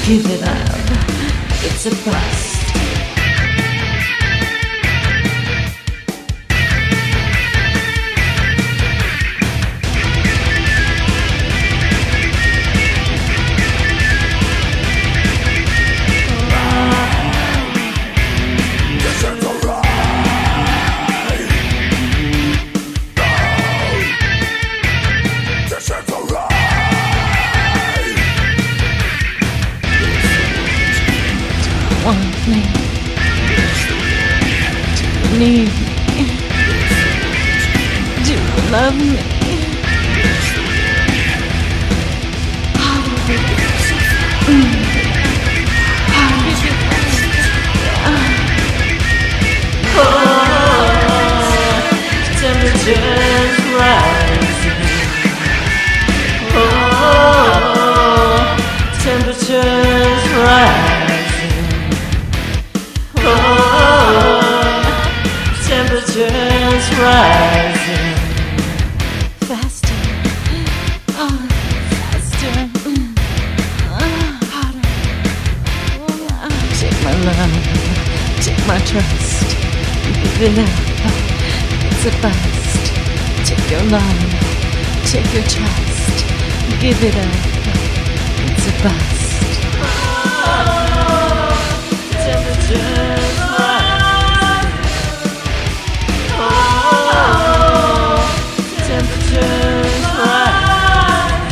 Give it up, it's a bust. Want me? Do you need me? Do you love me? Temperatures rising. Oh, temperatures rising. Temperatures rising. Faster. Faster. Harder. Take my love. Take my trust. Give it up. It's a bust. Take your love. Take your trust. Give it up. It's a bust. Temperatures rising. Temperatures rising.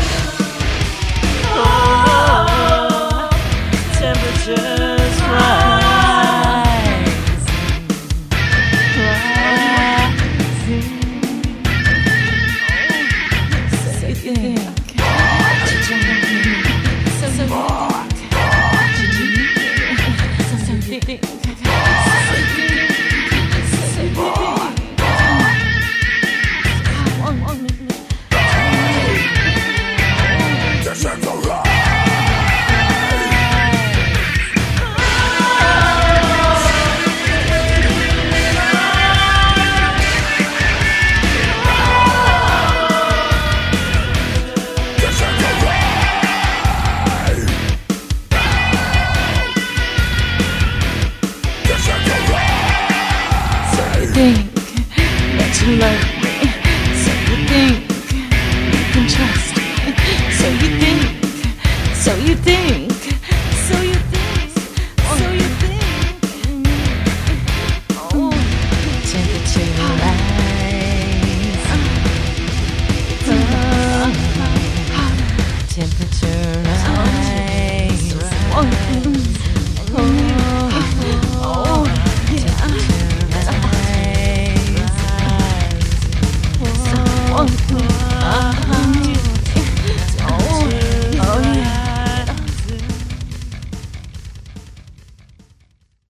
Temperatures rising. So you think that you love me, so you think you can trust